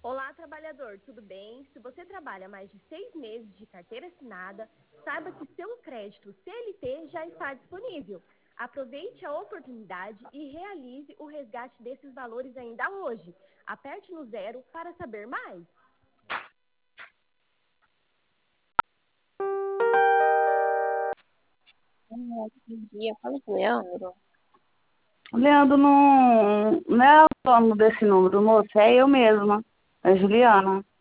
Olá, trabalhador, tudo bem? Se você trabalha mais de 6 meses de carteira assinada, saiba que seu crédito CLT já está disponível. Aproveite a oportunidade e realize o resgate desses valores ainda hoje. Aperte no 0 para saber mais. Bom dia, fala com o Leandro. O Leandro não é o dono desse número, moço, é eu mesma, é Juliana.